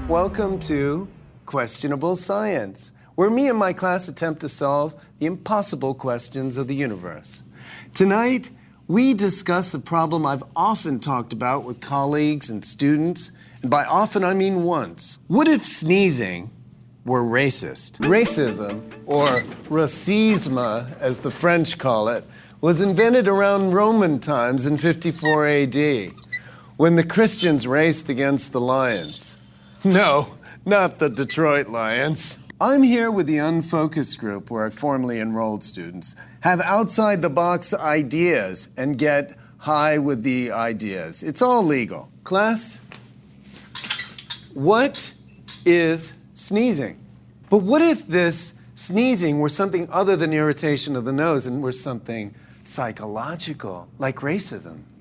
Welcome to Questionable Science, where me and my class attempt to solve the impossible questions of the universe. Tonight, we discuss a problem I've often talked about with colleagues and students, and by often I mean once. What if sneezing were racist? Racism, or racisme as the French call it, was invented around Roman times in 54 AD, when the Christians raced against the Lions. No, not the Detroit Lions. I'm here with the Unfocused group, where I formerly enrolled students, have outside-the-box ideas and get high with the ideas. It's all legal. Class, what is sneezing? But what if this sneezing were something other than irritation of the nose and were something psychological, like racism?